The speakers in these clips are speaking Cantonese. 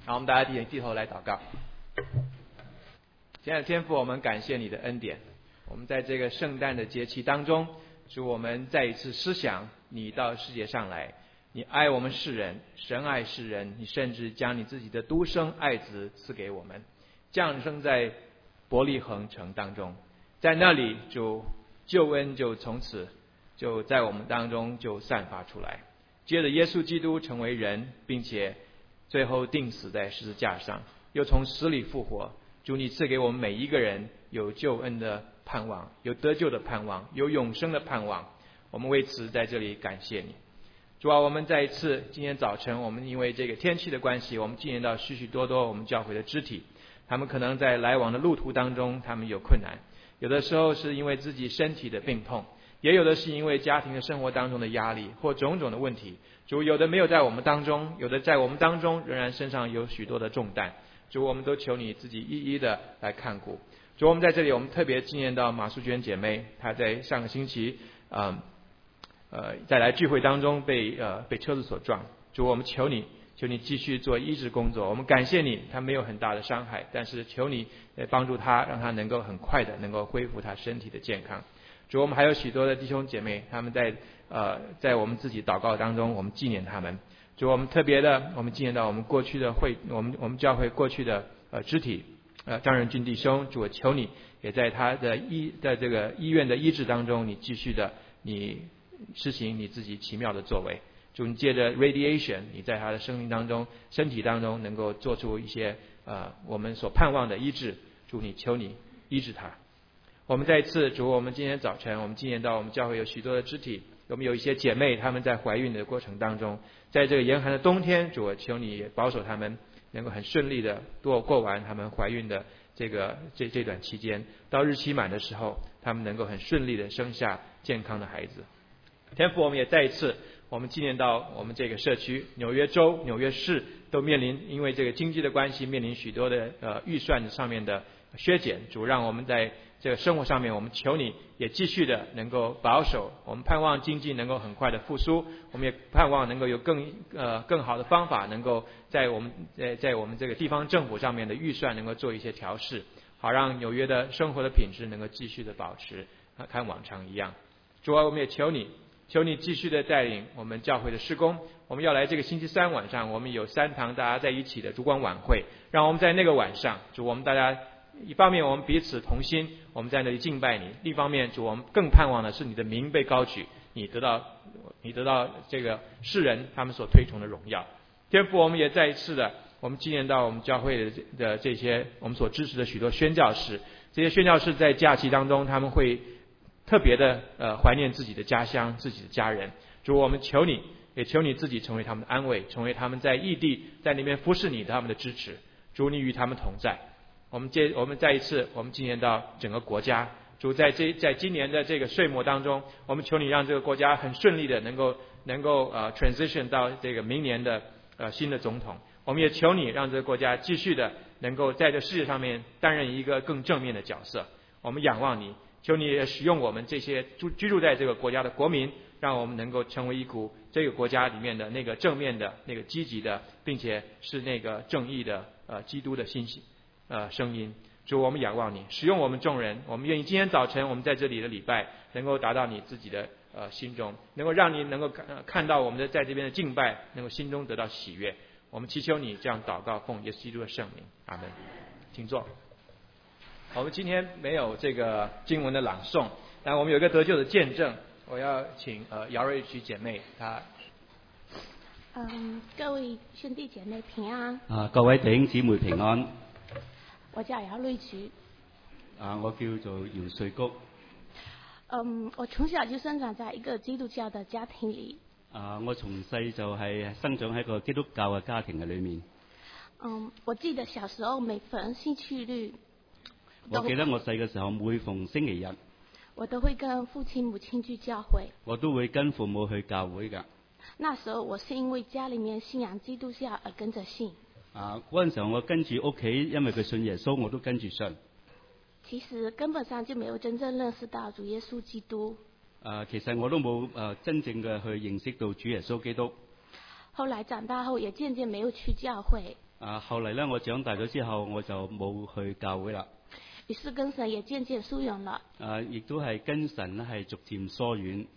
好，我们大家低头来祷告。亲爱的天父，我们感谢你的恩典。我们在这个圣诞的节期当中，主我们再一次思想你到世界上来，你爱我们世人，神爱世人，你甚至将你自己的独生爱子赐给我们，降生在伯利恒城当中，在那里主救恩就从此就在我们当中就散发出来。接着耶稣基督成为人，并且最后钉死在十字架上，又从死里复活。主，你赐给我们每一个人有救恩的盼望，有得救的盼望，有永生的盼望。我们为此在这里感谢你。主啊，我们再一次今天早晨，我们因为这个天气的关系，我们纪念到许许多多我们教会的肢体，他们可能在来往的路途当中，他们有困难，有的时候是因为自己身体的病痛，也有的是因为家庭的生活当中的压力或种种的问题。主，有的没有在我们当中，有的在我们当中，仍然身上有许多的重担。主，我们都求你自己一一的来看顾。主，我们在这里，我们特别纪念到马淑娟姐妹，她在上个星期在来聚会当中被车子所撞。主，我们求你继续做医治工作。我们感谢你，她没有很大的伤害，但是求你帮助她，让她能够很快的能够恢复她身体的健康。主，我们还有许多的弟兄姐妹，他们在我们自己祷告当中，我们纪念他们。主，我们特别的，我们纪念到我们过去的我们教会过去的肢体张仁俊弟兄。主，我求你也在他的这个医院的医治当中，你继续的你施行你自己奇妙的作为。主，你借着 radiation， 你在他的生命当中、身体当中能够做出一些我们所盼望的医治。主，你求你医治他。我们再一次，主，我们今天早晨我们纪念到我们教会有许多的肢体，我们有一些姐妹她们在怀孕的过程当中，在这个严寒的冬天，主，我求你也保守她们能够很顺利的过完她们怀孕的这段期间，到日期满的时候，她们能够很顺利的生下健康的孩子。天父，我们也再一次我们纪念到我们这个社区纽约州、纽约市都面临因为这个经济的关系，面临许多的预算上面的削减。主，让我们在这个生活上面，我们求你也继续的能够保守。我们盼望经济能够很快的复苏，我们也盼望能够有更好的方法，能够在我们这个地方政府上面的预算能够做一些调试，好让纽约的生活的品质能够继续的保持看往常一样。主啊，我们也求你继续的带领我们教会的事工。我们要来这个星期三晚上，我们有3堂大家在一起的烛光晚会，让我们在那个晚上，主，我们大家一方面我们彼此同心，我们在那里敬拜你；另一方面，主，我们更盼望的是你的名被高举，你得到这个世人他们所推崇的荣耀。天父，我们也再一次的，我们纪念到我们教会的这些我们所支持的许多宣教士，这些宣教士在假期当中，他们会特别的怀念自己的家乡、自己的家人。主，我们求你，也求你自己成为他们的安慰，成为他们在异地在那边服侍你的他们的支持。主，你与他们同在。我们再一次，我们纪念到整个国家。主，在今年的这个岁末当中，我们求你让这个国家很顺利的能够transition 到这个明年的新的总统。我们也求你让这个国家继续的能够在这世界上面担任一个更正面的角色。我们仰望你，求你也使用我们这些居住在这个国家的国民，让我们能够成为一股这个国家里面的那个正面的、那个积极的，并且是那个正义的基督的声音。主，我们仰望你，使用我们众人。我们愿意今天早晨我们在这里的礼拜能够达到你自己的心中，能够让你能够看到我们的在这边的敬拜，能够心中得到喜悦。我们祈求你这样祷告，奉耶稣基督的圣名，阿门。请坐。我们今天没有这个经文的朗诵，但我们有一个得救的见证。我要请姚瑞菊姐妹她。 各位兄弟姐妹平安。 各位弟兄姊妹平安。 我叫姚瑞菊。 我叫做姚瑞谷。 我从小就生长在一个基督教的家庭里。 我從細就係生長喺個基督教嘅家庭嘅裏面。 我記得小時候每逢星期日， 我記得我細嘅時候每逢星期日， 我都會跟父親母親去教會。 我都會跟父母去教會㗎。 那時候我是因為家裡面信仰基督教而跟着信。 嗰陣時候我跟住屋企，因為佢信耶穌，我都跟住信。 其實根本上就沒有真正認識到主耶穌基督。 其實我都冇真正嘅去認識到主耶穌基督。 後來長大後也漸漸沒有去教會。 後嚟咧，我長大咗之後，我就冇去教會啦。 於是跟神也漸漸疏遠了。 亦都係跟神咧係逐漸疏遠。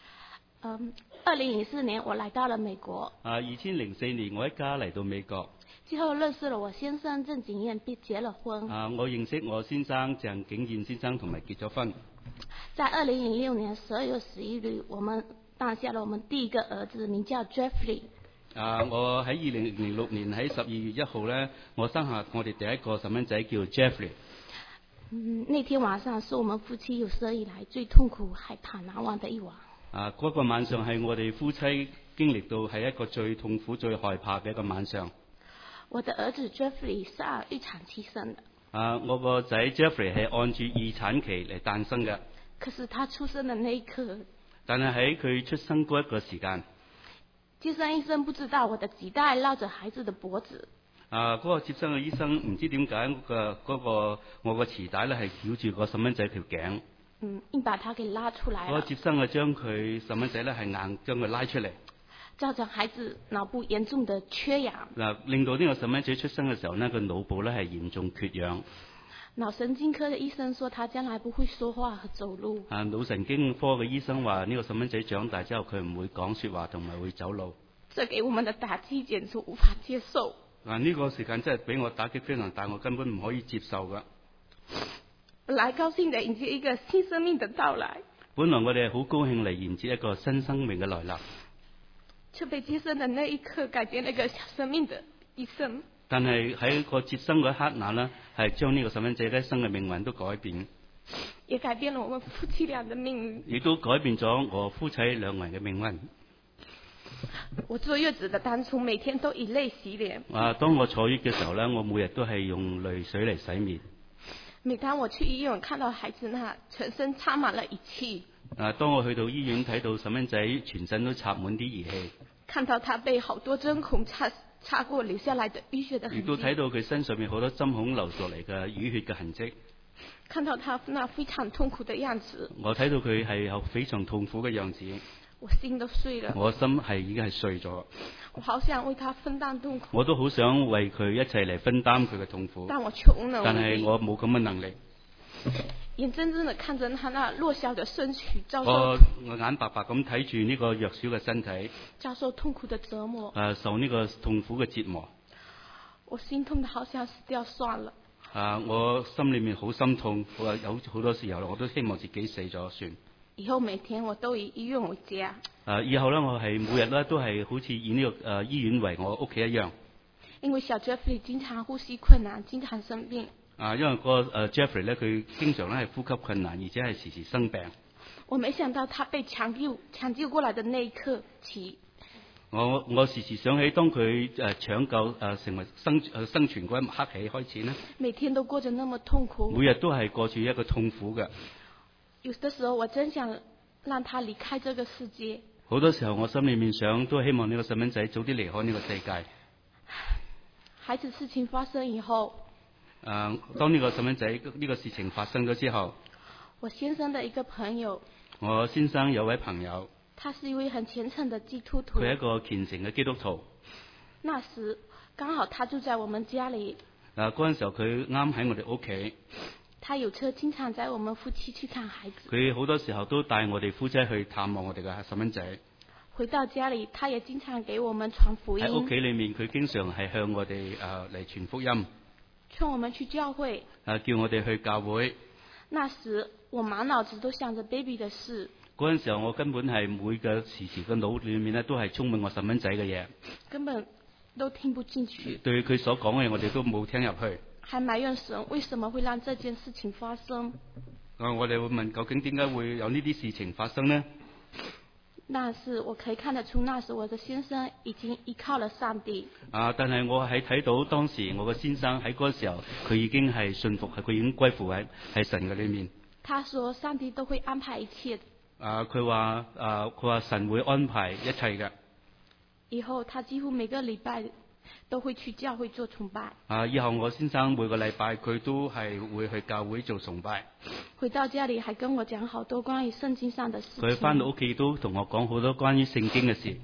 2004年我來到了美國。 2004年我一家嚟到美國。 之後認識了我先生鄭景燕，並結了婚。 我認識我先生鄭景燕先生同埋結咗婚。 在2006年12月11日，我們誕下了我們第一個兒子，名叫 Jeffrey。 我喺2006年喺12月1號咧，我生下我哋第一個細蚊仔叫 Jeffrey。 那天晚上是我們夫妻有生以來最痛苦、害怕、難忘的一晚。 嗰個晚上係我哋夫妻經歷到係一個最痛苦、最害怕嘅一個晚上。 我的兒子 Jeffrey 是按預產期生的。 我個仔 Jeffrey 係按住預產期嚟誕生嘅。 可是他出生的那一刻， 但係喺佢出生嗰一個時間， 接生醫生不知道我的臍帶繞着孩子的脖子。 嗰個接生嘅醫生唔知點解我個臍帶咧係繞住個細蚊仔條頸。 硬把他給拉出來了。 嗰個接生嘅將佢細蚊仔咧係硬將佢拉出嚟， 造成孩子腦部嚴重的缺氧。 令到呢個細蚊仔出生嘅時候呢，個腦部咧係嚴重缺氧。 腦神經科的醫生說他將來不會說話和走路。 腦神經科嘅醫生話呢個細蚊仔長大之後佢唔會講說話同埋會走路。 這給我們的打擊簡直無法接受。 呢個時間真係俾我打擊非常大，我根本唔可以接受噶。 本來高興地迎接一個新生命的到來。 本來我哋好高興嚟迎接一個新生命嘅來臨， 卻被接生的那一刻改變了一個小生命的一生。 但係喺個接生嗰一刻那呢，係將呢個細蚊仔一生嘅命運都改變， 也改變了我們夫妻倆的命運， 亦都改變咗我夫妻兩個人嘅命運。 我坐月子的當初，每天都以淚洗臉。 當我坐月嘅時候呢，我每日都係用淚水嚟洗面。 每當我去醫院看到孩子那全身插滿了儀器， 當我去到醫院睇到細蚊仔全身都插滿啲儀器，看到他被好多針孔插過留下來的淤血的痕跡， 亦都睇到佢身上面好多針孔流落嚟嘅淤血嘅痕跡， 看到他那非常痛苦的樣子， 我睇到佢係有非常痛苦嘅樣子， 我心都碎了， 我心係已經係碎咗。 我好想為他分擔痛苦， 我都好想為佢一齊嚟分擔佢嘅痛苦， 但我窮無能力， 但係我冇咁嘅能力。 眼睜睜地看着他那弱小的身軀遭受， 我眼白白咁睇住呢個弱小嘅身體遭受痛苦的折磨， 受呢個痛苦嘅折磨。 我心痛得好想死掉算了。 我心裏面好心痛，我有好多時候我都希望自己死咗算。 以後每天我都以醫院為家。 以後呢，我係每日呢都係好似以呢個醫院為我屋企一樣。 因為小 Jeffrey 經常呼吸困難，經常生病。 因為個Jeffrey 呢，佢經常咧係呼吸困難，而且係時時生病。 我沒想到他被搶救過來的那一刻起， 我時時想起當佢搶救成為生存嗰一刻起開始呢， 每天都過着那麼痛苦， 每日都係過住一個痛苦嘅。 有的時候我真想讓他離開這個世界。 好多時候我心裏面想都希望呢個細蚊仔早啲離開呢個世界。 孩子事情發生以後， 當呢個細蚊仔呢個事情發生咗之後， 我先生的一個朋友， 我先生有位朋友， 他是一位很虔誠的基督徒， 佢係一個虔誠嘅基督徒。 那時剛好他住在我們家裏， 嗰陣時候佢啱喺我哋屋企。 他有車，經常載我們夫妻去看孩子。 佢好多時候都帶我哋夫妻去探望我哋嘅細蚊仔。 回到家裏，他也經常給我們傳福音。 喺屋企裏面，佢經常係向我哋嚟傳福音， 勸我們去教會， 叫我哋去教會。 那時我滿腦子都想着 baby 的事。 嗰陣時候我根本係每個時嘅腦裏面咧都係充滿我細蚊仔嘅嘢， 根本都聽不進去。 對佢所講嘅嘢我哋都冇聽入去。 還埋怨神為什麼會讓這件事情發生。 我哋會問究竟點解會有呢啲事情發生呢？ 但是我可以看得出，那時我的先生已經依靠了上帝。 但係我係睇到當時我嘅先生喺嗰個時候，佢已經係信服，佢已經歸附喺神嘅裏面。 他說上帝都會安排一切。 佢話神會安排一切嘅。 以後他幾乎每個禮拜都會去教會做崇拜。 以後我先生每個禮拜佢都係會去教會做崇拜。 回到家裏還跟我講好多關於聖經上的事情。 佢翻到屋企都同我講好多關於聖經嘅事。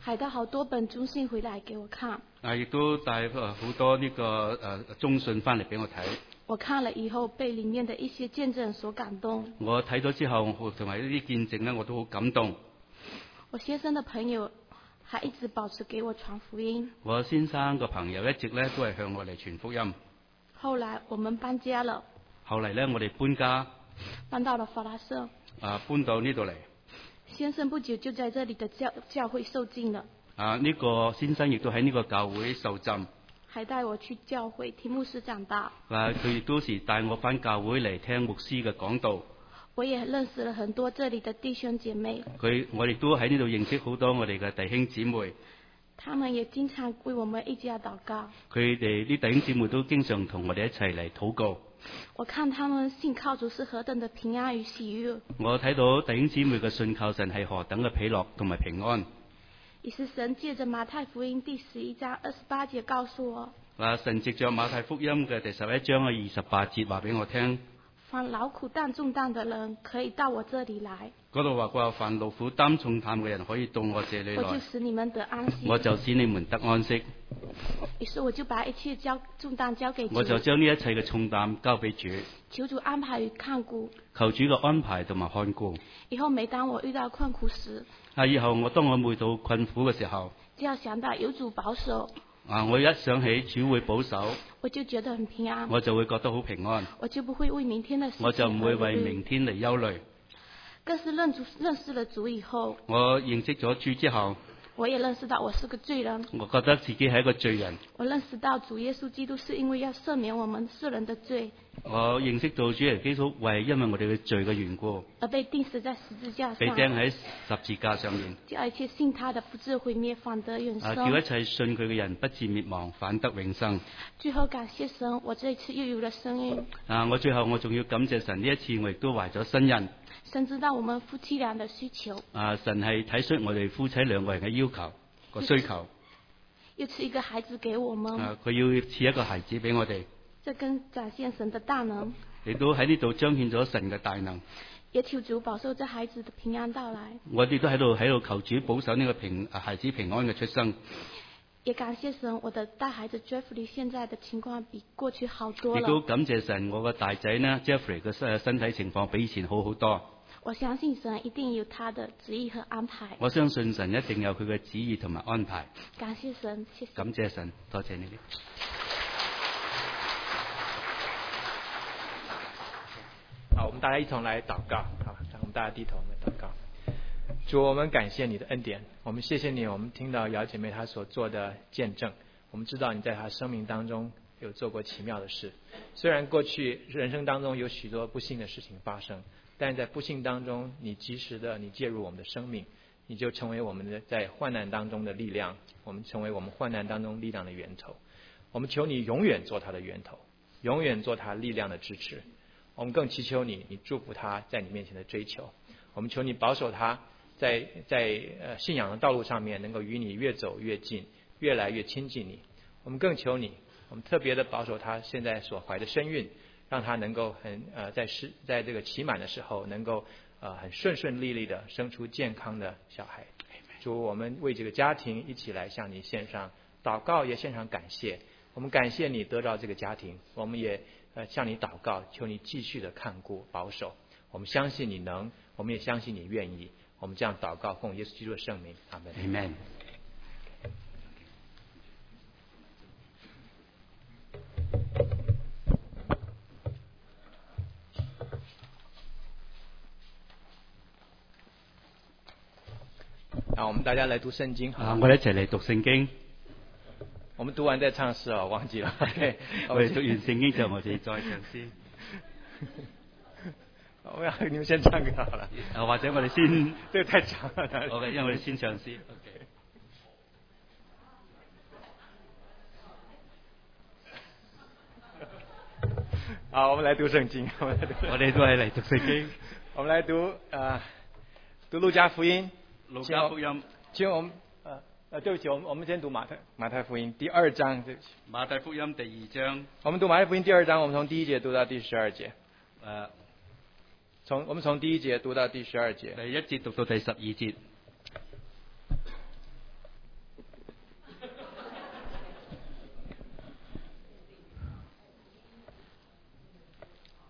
还带好多本中信回来给我看。 亦都帶好多呢個中信翻嚟俾我睇。 我看了以後，被裡面的一些見證所感動。 我睇咗之後，同埋呢啲見證咧，我都好感動。 我先生的朋友還一直保持給我傳福音。 我先生個朋友一直咧都係向我嚟傳福音。 後來我們搬家了。 後嚟咧，我哋搬家。 搬到了法拉盛。 搬到呢度嚟。 先生不久就在這裡的教會受浸了。 呢個先生亦都喺呢個教會受浸。 還帶我去教會聽牧師講道。 佢亦都時帶我返教會嚟聽牧師嘅講道。 我也認識了很多這裡的弟兄姐妹。 我亦都喺呢度認識好多我哋嘅弟兄姊妹。 他們也經常為我們一家禱告。 佢哋啲弟兄姊妹都經常同我哋一齊嚟禱告。 我看他們信靠主是何等的平安與喜悅。 我睇到弟兄姊妹嘅信靠神係何等嘅喜樂同埋平安。 也是神借着馬太福音第11章28節告訴我。 神藉着馬太福音嘅第11章嘅28節話俾我聽。 凡勞苦擔重擔的人可以到我這裡來。 嗰度話凡勞苦擔重擔嘅人可以到我這裡來。 我就使你們得安息。 我就使你們得安息。 於是我就把一切重擔交給主。 我就將呢一切嘅重擔交俾主。 求主安排與看顧。 求主嘅安排同埋看顧。 以後每當我遇到困苦時。 以後當我遇到困苦嘅時候。 只要想到有主保守。 我一想起主會保守。 我就覺得很平安。 我就會覺得好平安。 我就不會為明天的事情。 我就唔會為明天嚟憂慮。 更是認識了主以後。 我認識咗主之後。 我也認識到我是個罪人。 我覺得自己係一個罪人。 我認識到主耶穌基督是因為要赦免我們世人的罪。 我認識到主耶穌基督為因為我哋嘅罪嘅緣故， 而被釘死在十字架上。 被釘喺十字架上面。 叫一切信他的不至毀滅，反得永生。 叫一切信佢嘅人不至滅亡，反得永生。 最後感謝神，我這一次又有了身孕。 我最後我仲要感謝神，呢一次我亦都懷咗身孕。 神知道我們夫妻倆的需求。 神係睇出我哋夫妻兩個人嘅要求個需求。 要賜一個孩子給我們。 佢要賜一個孩子俾我哋。 這更展現神的大能。 亦都喺呢度彰顯咗神嘅大能。 也求主保守這孩子的平安到來。 我哋都喺度求主保守呢個孩子平安嘅出生。 也感謝神，我的大孩子 Jeffrey 現在的情況比過去好多了。 亦都感謝神，我個大仔呢 Jeffrey 嘅身體情況比以前好好多。 我相信神一定有他的旨意和安排。 我相信神一定有佢嘅旨意同埋安排。 感謝神，謝謝。 感謝神，多謝你哋。 好，我們大家一同來禱告。好，讓我們大家低頭來禱告。主，我們感謝你的恩典，我們謝謝你，我們聽到姚姐妹她所做的見證，我們知道你在她生命當中有做過奇妙的事。雖然過去人生當中有許多不幸的事情發生，但是在不幸當中，你及時的你介入我們的生命，你就成為我們的在患難當中的力量，我們成為我們患難當中力量的源頭。我們求你永遠做她的源頭，永遠做她力量的支持。我們更祈求你，你祝福她在你面前的追求。我們求你保守她在信仰的道路上面能夠與你越走越近，越來越親近你。我們更求你，我們特別的保守她現在所懷的身孕，讓她能夠在這個期滿的時候能夠很順利利的生出健康的小孩。主，我們為這個家庭一起來向你獻上禱告，也獻上感謝。我們感謝你得到這個家庭，我們也向你禱告，求你繼續的看顧保守。我們相信你能，我們也相信你願意。我們這樣禱告，奉耶穌基督的聖名，阿門。 Amen。 好，我們大家來讀聖經。 我哋一齊嚟讀聖經。 我們讀完再唱詩啊，忘記了。OK， 我哋讀完聖經就我哋再唱詩。 你們先唱就好了。 或者我哋先， 這個太長了。 OK， 因為我哋先唱詩。OK。 好，我們來讀聖經。 我哋都係嚟讀聖經。 我們來讀路加福音。 路加福音。 請我們對不起，我們先讀馬太福音第2章。對不起。 馬太福音第2章。 我們讀馬太福音第2章，我們從第1節讀到第12節。我們從第1節讀到第12節。 第1節讀到第12節。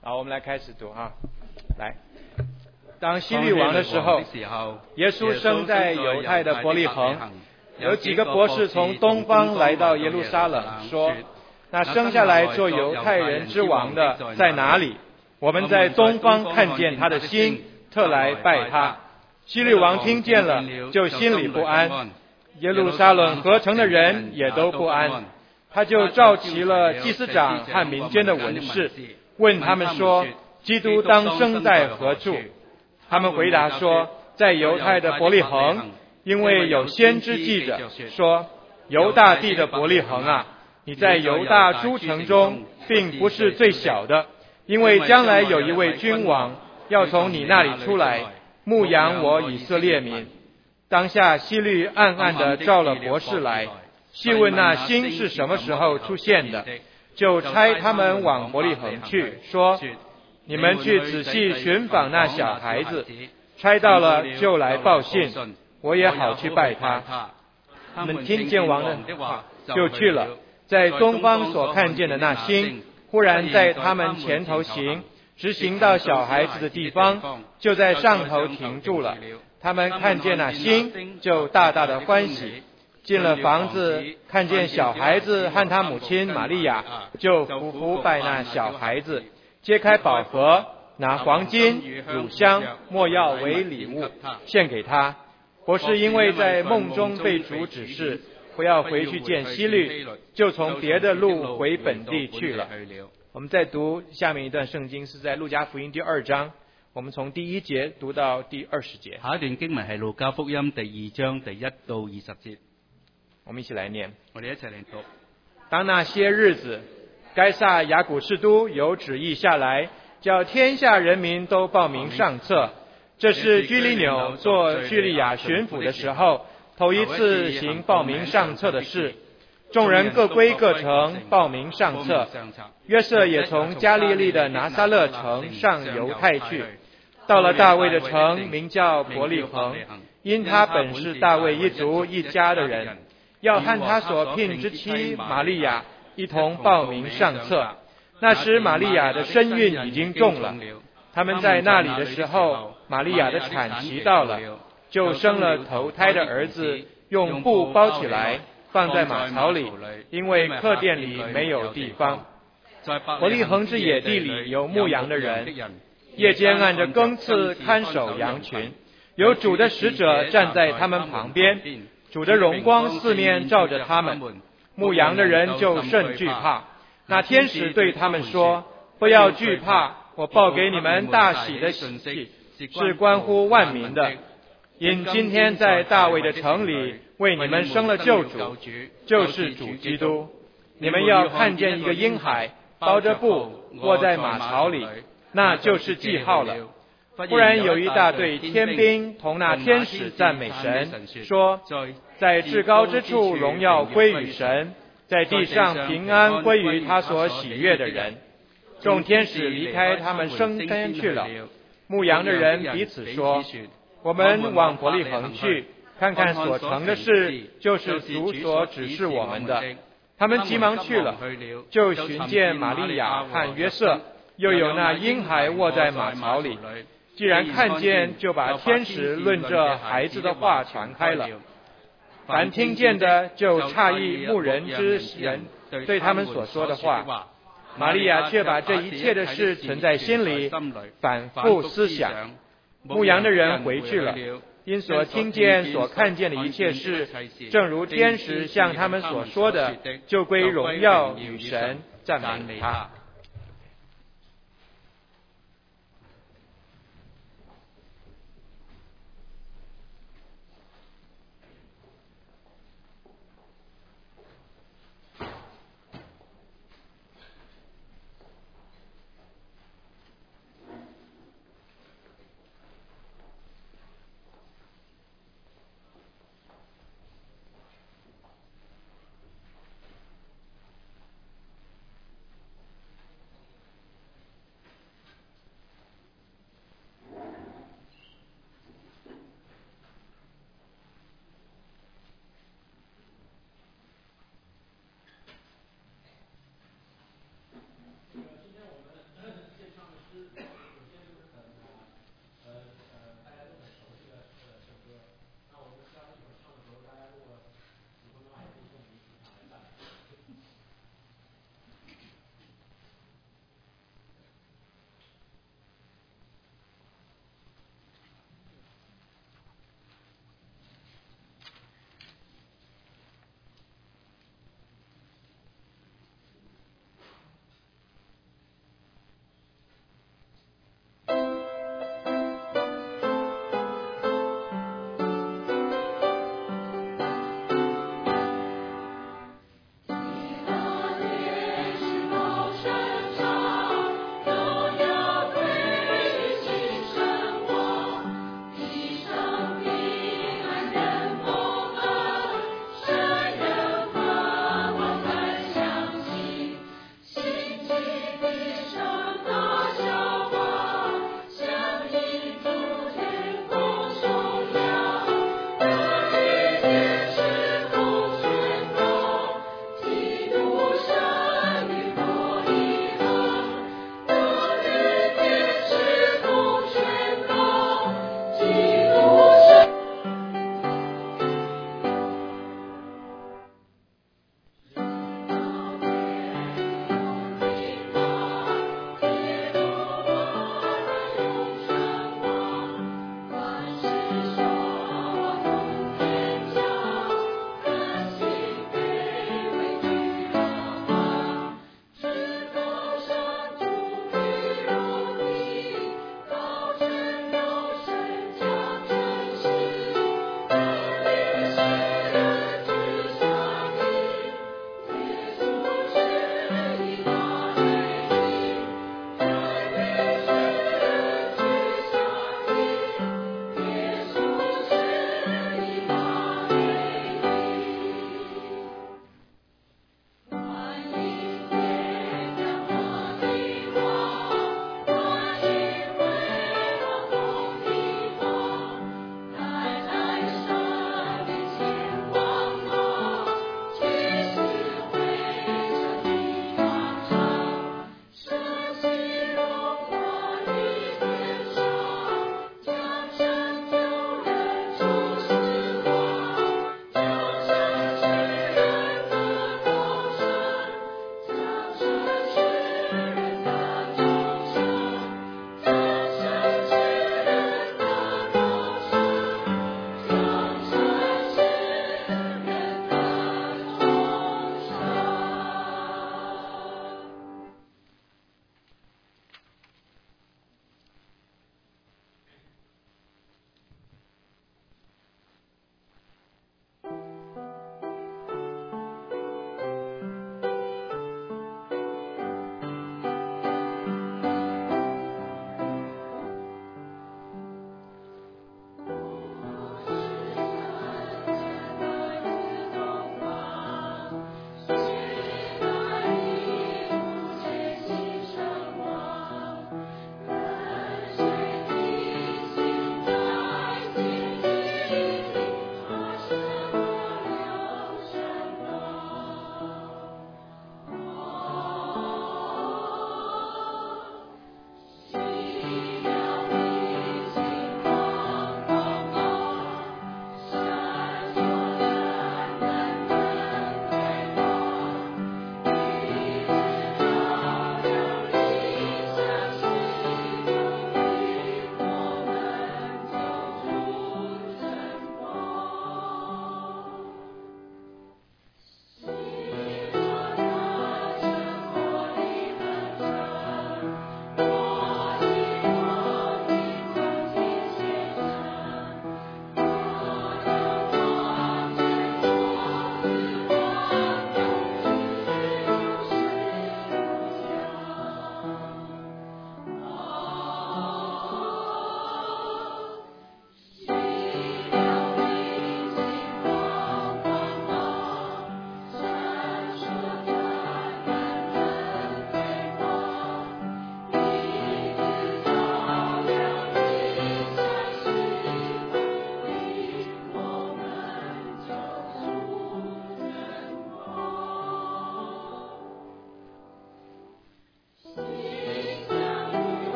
好，我们来开始读哈。来，当希律王的时候，耶稣生在犹太的伯利恒。有几个博士从东方来到耶路撒冷，说：那生下来做犹太人之王的在哪里？我们在东方看见他的星，特来拜他。希律王听见了，就心里不安，耶路撒冷合城的人也都不安。他就召集了祭司长和民间的文士，问他们说：基督当生在何处？他们回答说：在犹太的伯利恒，因为有先知记着说：犹大地的伯利恒啊，你在犹大诸城中并不是最小的，因为将来有一位君王要从你那里出来，牧养我以色列民。当下希律暗暗地召了博士来，细问那星是什么时候出现的，就差他们往伯利恒去，说：你们去仔细寻访那小孩子，差到了就来报信，我也好去拜他。他们听见王的话，就去了。在东方所看见的那星，忽然在他们前头行，直行到小孩子的地方，就在上头停住了。他们看见那星，就大大的欢喜。进了房子，看见小孩子和他母亲玛利亚，就俯伏拜那小孩子，揭开宝盒，拿黄金、乳香、没药为礼物献给他。博士因为在梦中被主指示不要回去见希律，就从别的路回本地去了。我们再读下面一段圣经，是在路加福音第2章，我们从第1节读到第20节。 下一段經文係路加福音第2章第1到20節。 我们一起来念。 我哋一齊嚟讀。 當那些日子，該撒亞古士都有旨意下來，叫天下人民都報名上冊。這是居里紐做敘利亞巡撫的時候，頭一次行報名上冊的事。眾人各歸各城，報名上冊。約瑟也從加利利的拿撒勒城上猶太去，到了大衛的城，名叫伯利恒，因他本是大衛一族一家的人，要和他所聘之妻瑪利亞一同報名上冊。那時瑪利亞的身孕已經重了，他們在那裡的時候，瑪利亞的產期到了，就生了頭胎的兒子，用布包起來，放在馬槽裡，因為客店裡沒有地方。伯利恒之野地裡有牧羊的人，夜間按着更次看守羊群，有主的使者站在他們旁邊，主的榮光四面照着他們，牧羊的人就甚懼怕。那天使對他們說：不要懼怕，我報給你們大喜的喜訊，是關乎萬民的。因今天在大衛的城裡為你們生了救主，就是主基督。你們要看見一個嬰孩包着布臥在馬槽裡，那就是記號了。忽然有一大隊天兵同那天使讚美神，說：在至高之處榮耀歸於神，在地上平安歸於他所喜悅的人。眾天使離開他們升天去了。牧羊的人彼此說：我們往伯利恒去，看看所成的事，就是主所指示我們的。他們急忙去了，就尋見瑪利亞和約瑟，又有那嬰孩臥在馬槽裡。既然看見，就把天使論這孩子的話傳開了。凡聽見的就詫異牧人之人對他們所說的話。瑪利亞卻把這一切的事存在心裡，反覆思想。牧羊的人回去了，因所聽見所看見的一切事，正如天使向他們所說的，就歸榮耀與神，讚美他。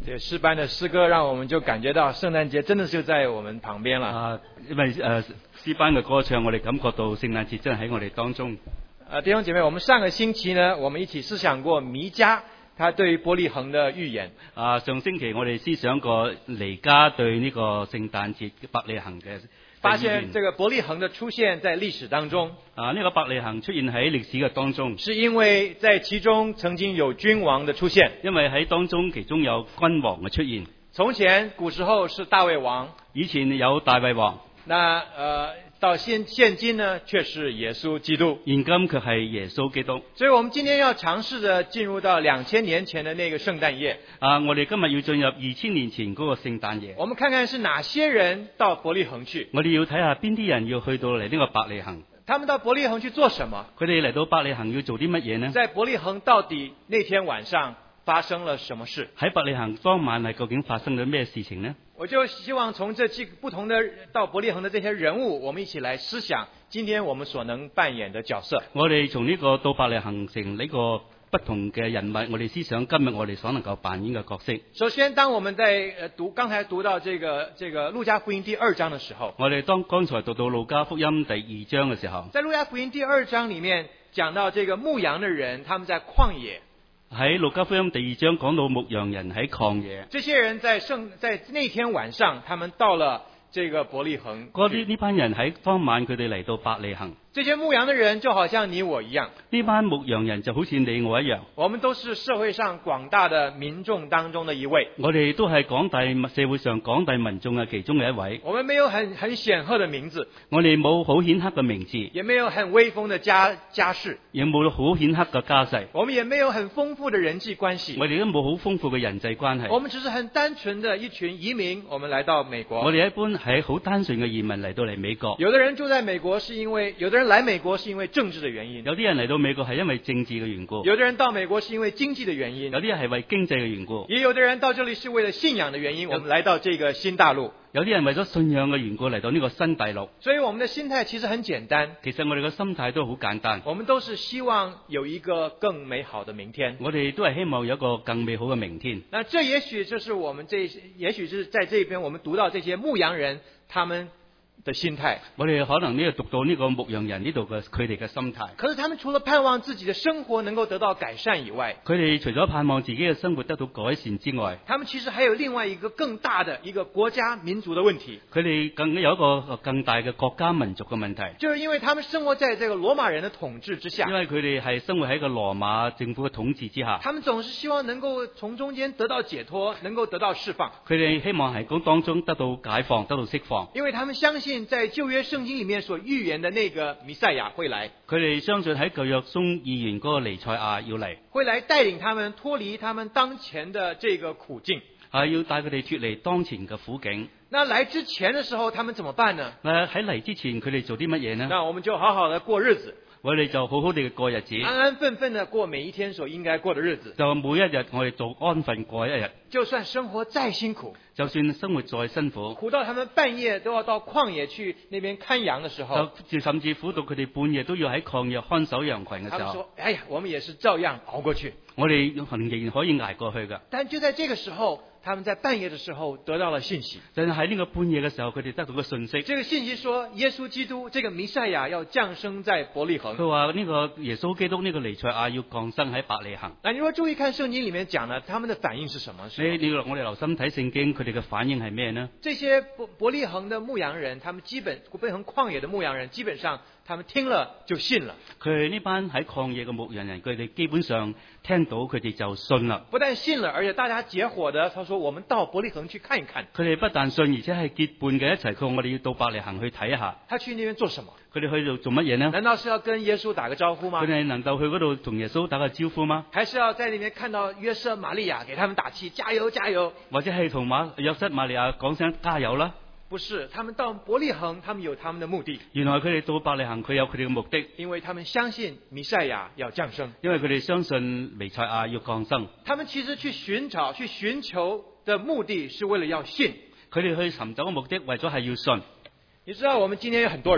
这个诗班的诗歌让我们就感觉到圣诞节真的就在我们旁边了。 因為詩班嘅歌唱，我哋感覺到聖誕節真係喺我哋當中。 弟兄姐妹，我们上个星期呢，我们一起思想过弥迦他对于伯利恒的预言。 上星期我哋思想過彌迦對呢個聖誕節伯利恒嘅。 发现这个伯利恒的出现在历史当中， 呢個伯利恒出現喺歷史嘅當中， 是因为在其中曾经有君王的出现， 因為喺當中其中有君王嘅出現。 从前古时候是大卫王， 以前有大衛王， 那到现今呢，却是耶稣基督。 現今卻係耶穌基督。 所以我们今天要尝试着进入到2000年前的那个圣诞夜。 我哋今日要進入2000年前嗰個聖誕夜。 我们看看是哪些人到伯利恒去。 我哋要睇下邊啲人要去到嚟呢個伯利恒。 他們到伯利恒去做什麼？ 佢哋嚟到伯利恒要做啲乜嘢呢？ 在伯利恒到底那天晚上發生了什麼事？ 喺伯利恒當晚係究竟發生咗咩事情呢？ 我就希望從這幾個不同的到伯利恒的這些人物，我們一起來思想今天我們所能扮演的角色。 我哋從呢個到伯利恒城呢個不同嘅人物，我哋思想今日我哋所能夠扮演嘅角色。 首先，當我們在剛才讀到這個路加福音第2章的時候， 我哋剛才讀到路加福音第2章嘅時候， 在路加福音第2章裡面講到這個牧羊的人，他們在曠野。 喺路加福音第2章講到牧羊人喺曠野， 這些人在那天晚上，他們到了這個伯利恒。 呢班人喺當晚佢哋嚟到伯利恒。 這些牧羊的人就好像你我一樣， 呢班牧羊人就好似你我一樣， 我們都是社會上廣大的民眾當中的一位。 我哋都係社會上廣大民眾嘅其中嘅一位。 我們沒有很顯赫的名字， 我哋冇好顯赫嘅名字， 也沒有很威風的家世， 亦冇好顯赫嘅家世。 我們也沒有很豐富的人際關係， 我哋都冇好豐富嘅人際關係。 我們只是很單純的一群移民，我們來到美國。 我哋一般係好單純嘅移民嚟到嚟美國。 有的人住在美國是因為，有的人來美國是因為政治的原因， 有啲人嚟到美國係因為政治嘅緣故， 有的人到美國是因為經濟的原因， 有啲人係為經濟嘅緣故， 也有的人到這裡是為了信仰的原因，我們來到這個新大陸。 有啲人為咗信仰嘅緣故嚟到呢個新大陸。 所以我們的心態其實很簡單， 其實我哋嘅心態都好簡單， 我們都是希望有一個更美好的明天， 我哋都係希望有一個更美好嘅明天。 那這也許就是我們也許是在這邊我們讀到這些牧羊人他們的心態， 我哋可能呢度讀到呢個牧羊人呢度嘅佢哋嘅心態。 可是他們除了盼望自己的生活能夠得到改善以外， 佢哋除咗盼望自己嘅生活得到改善之外， 他們其實還有另外一個更大的一個國家民族的問題。 佢哋有一個更大嘅國家民族嘅問題， 就是因為他們生活在這個羅馬人的統治之下， 因為佢哋係生活喺個羅馬政府嘅統治之下， 他們總是希望能夠從中間得到解脫，能夠得到釋放。 佢哋希望喺當中得到解放，得到釋放， 因為他們相信在舊約聖經裡面所預言的那個彌賽亞會來， 佢哋相信喺舊約中預言嗰個彌賽亞要嚟， 會來帶領他們脫離他們當前的這個苦境， 要帶佢哋脫離當前嘅苦境。 那來之前的時候，他們怎麼辦呢？ 喺嚟之前，佢哋做啲乜嘢呢？ 那我們就好好的過日子， 我哋就好好地過日子， 安安分分的過每一天所應該過的日子。 就每一日我哋做安分過一日， 就算生活再辛苦， 就算生活再辛苦， 苦到他們半夜都要到曠野去那邊看羊的時候， 甚至苦到佢哋半夜都要喺曠野看守羊群嘅時候， 他們說：哎呀，我們也是照樣熬過去， 我哋仍然可以捱過去㗎。 但就在這個時候，他們在半夜的時候得到了信息。 但係喺呢個半夜嘅時候，佢哋得到個信息。 這個信息說，耶穌基督這個彌賽亞要降生在伯利恆。 佢話呢個耶穌基督呢個彌賽亞要降生喺伯利恆。 那你如果注意看聖經裡面講呢，他們的反應是什麼？ 我哋留心睇聖經，佢哋嘅反應係咩呢？ 這些伯利恆的牧羊人，他們伯利恆曠野的牧羊人，基本上他們聽了就信了。 佢哋呢班喺曠野嘅牧羊人，佢哋基本上聽到佢哋就信啦。 不但信了，而且大家結夥的，他說：我們到伯利恆去看一看。 佢哋不但信，而且係結伴嘅一齊。佢話：我哋要到伯利恆去睇一下。 他去那邊做什麼？ 佢哋去度做乜嘢呢？ 難道是要跟耶穌打個招呼嗎？ 佢哋能夠去嗰度同耶穌打個招呼嗎？ 還是要在那邊看到約瑟、瑪利亞，給他們打氣，加油加油？ 或者係同約瑟、瑪利亞講聲加油啦？ 不是，他們到伯利恆，他們有他們的目的。 原來佢哋到伯利恆，佢有佢哋嘅目的。 因為他們相信彌賽亞要降生。 因為佢哋相信彌賽亞要降生。 他們其實去尋求的目的是為了要信。 佢哋去尋找嘅目的為咗係要信。 你知道我們今天有很多人啊，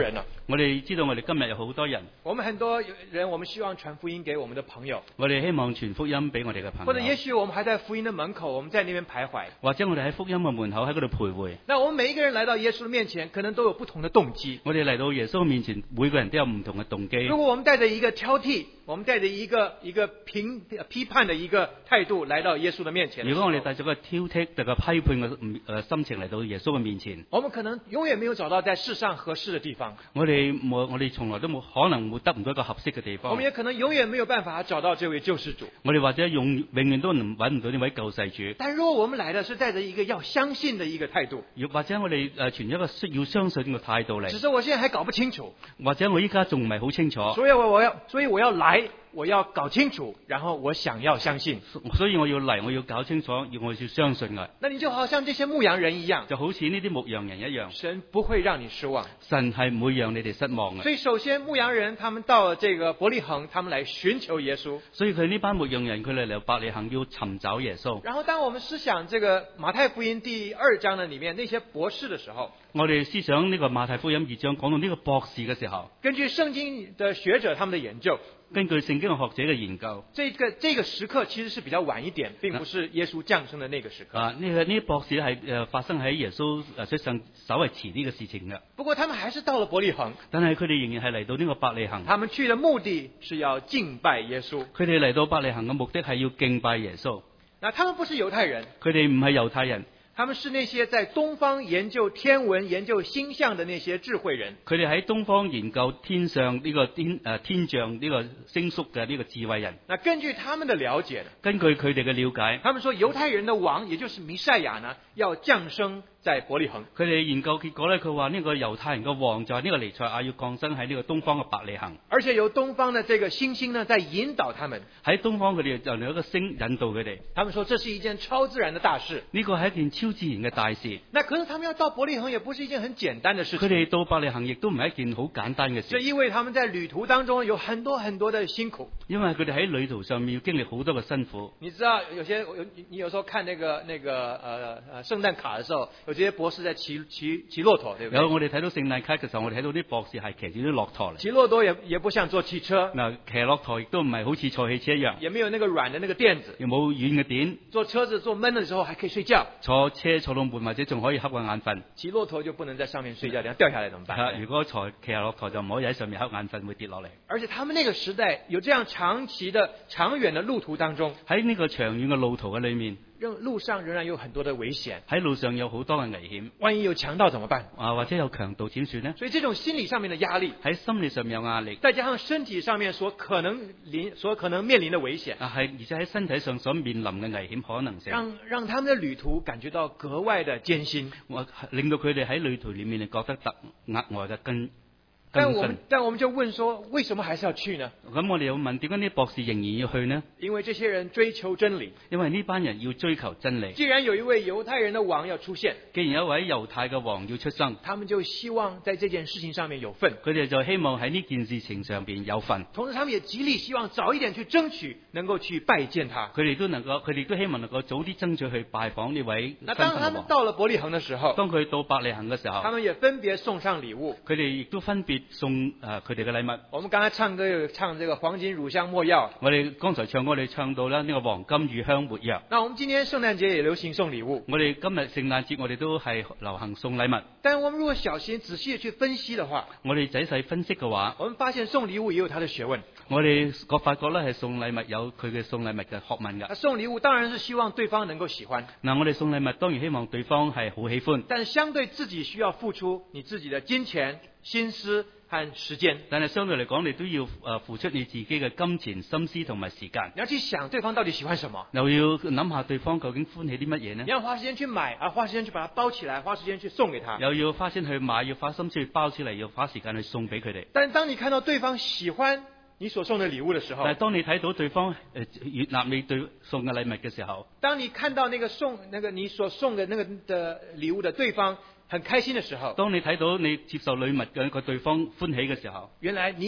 我哋知道我哋今日有好多人， 我们很多人，我们希望传福音给我们的朋友， 我哋希望傳福音俾我哋嘅朋或者也友， 许我们还在福音的门口，我们在那边徘徊。 或者我哋喺福音嘅門口喺嗰度徘徊。 那我们每一个人来到耶稣的面前，可能都有不同的动机。 我哋嚟到耶穌面前，每個人都有唔同嘅動機。 如果我们带着一个挑剔，我们带着一个批判的一个态度来到耶稣的面前的时候， 如果我哋帶咗個挑剔、特個批判嘅心情嚟到耶穌嘅面前， 我们可能永远没有找到在世上合适的地方， 我哋從來都冇可能會得唔到一個合適嘅地方。 我们也可能永远没有辦法找到這位救世主。 我哋或者永遠都揾唔到呢位救世主。 但如果我們來的是帶着一個要相信的一個態度， 或者我哋存一個需要相信嘅態度嚟。 只是我現在還搞不清楚， 或者我依家仲唔係好清楚， 所以我要來，我要搞清楚，然後我想要相信。 所以我要嚟，我要搞清楚，我要相信嘅。 那你就好像這些牧羊人一樣， 就好似呢啲牧羊人一樣， 神不會讓你失望， 神係唔會讓你哋失望嘅。 所以首先牧羊人他們到了這個伯利恆，他們來尋求耶穌。 所以佢呢班牧羊人佢哋嚟伯利恆要尋找耶穌。 然後當我們思想這個馬太福音第2章的裡面那些博士的時候， 我哋思想呢個馬太福音2章講到呢個博士嘅時候， 根據聖經的學者他們的研究， 根據聖經嘅學者嘅研究， 這個時刻其實是比較晚一點，並不是耶穌降生的那個時刻。 呢博士係發生喺耶穌出生稍為遲啲嘅事情嘅。 不過他們還是到了伯利恆， 但係佢哋仍然係嚟到呢個伯利恆。 他們去的目的是要敬拜耶穌。 佢哋嚟到伯利恆嘅目的係要敬拜耶穌。 那他們不是猶太人， 佢哋唔係猶太人。 他們是那些在東方研究天文、研究星象的那些智慧人。 佢哋喺東方研究天上呢個天象呢個星宿嘅呢個智慧人。 那根據他們的了解， 根據佢哋嘅了解， 他們說猶太人的王，也就是彌賽亞呢，要降生在伯利恆。 佢哋研究結果咧，佢話呢個猶太人嘅王就係呢個彌賽亞要降生喺呢個東方嘅伯利恆。 而且由東方的這個星星呢，在引導他們。 喺東方佢哋就有一個星引導佢哋。 他們說這是一件超自然的大事。 呢個係一件超自然嘅大事。 那可是他們要到伯利恆，也不是一件很簡單的事情。 佢哋到伯利恆亦都唔係一件好簡單嘅事。 這因為他們在旅途當中有很多很多的辛苦。 因為佢哋喺旅途上面要經歷好多嘅辛苦。 你知道你有時候看那個聖誕卡的時候，有這些博士在騎駱駝，對不對？ 有我哋睇到聖誕卡嘅時候，我哋睇到啲博士係騎住啲駱駝嚟。 騎駱駝也不像坐汽車。 嗱，騎駱駝亦都唔係好似坐汽車一樣。 也沒有那個軟的那個墊子。 又冇軟嘅墊。 坐車子坐悶的時候還可以睡覺。 坐車坐到悶或者仲可以瞌個眼瞓。 騎駱駝就不能在上面睡覺，等下掉下來怎麼辦？ 如果騎駱駝就唔可以喺上面瞌眼瞓，會跌落嚟。 而且他們那個時代有這樣長遠的路途當中， 喺呢個長遠嘅路途嘅裏面， 路上仍然有很多的危險。 喺路上有好多嘅危險。 萬一有強盜怎麼辦？ 或者有強盜點算呢？ 所以這種心理上面的壓力， 喺心理上面有壓力， 再加上身體上面所可能面臨的危險， 而且喺身體上所面臨嘅危險可能性， 讓他們的旅途感覺到格外的艱辛， 令到佢哋喺旅途裏面覺得額外嘅更但我們就問說，為什麼還是要去呢？ 咁我哋又問，點解啲博士仍然要去呢？ 因為這些人追求真理， 因為呢班人要追求真理。 既然有一位猶太人的王要出現， 既然有一位猶太嘅王要出生， 他們就希望在這件事情上面有份。 佢哋就希望喺呢件事情上邊有份。 同時，他們也極力希望早一點去爭取，能夠去拜見他。 佢哋都希望能夠早啲爭取去拜訪呢位新生嘅王。 那當他們到了伯利恆的時候， 當佢到伯利恆嘅時候， 他們也分別送上禮物。 佢哋亦都分別送佢哋嘅禮物。 我們剛才唱歌有唱這個黃金乳香沒藥。 我哋剛才唱歌，我哋唱到啦呢個黃金乳香沒藥。 那我們今天聖誕節也流行送禮物。 我哋今日聖誕節我哋都係流行送禮物。 但我們如果小心仔細地去分析的話， 我哋仔細分析嘅話， 我們發現送禮物也有它的學問。 我哋發覺咧係送禮物有佢嘅送禮物嘅學問㗎。 送禮物當然是希望對方能夠喜歡。 嗱，我哋送禮物當然希望對方係好喜歡。 但相對自己需要付出你自己的金錢、心思和時間。 但係相對嚟講，你都要付出你自己嘅金錢、心思同埋時間。 你要去想對方到底喜歡什麼， 又要諗下對方究竟歡喜啲乜嘢呢？ 你要花時間去買，而花時間去把它包起來，花時間去送給他。 又要花錢去買，要花心思去包起嚟，要花時間去送俾佢哋。 但當你看到對方喜歡你所送的禮物的時候， 但係當你睇到對方悅納你對送嘅禮物嘅時候， 當你看到你所送的的禮物的對方很開心的時候， 當你睇到你接受禮物嘅個對方歡喜嘅時候， 原來你也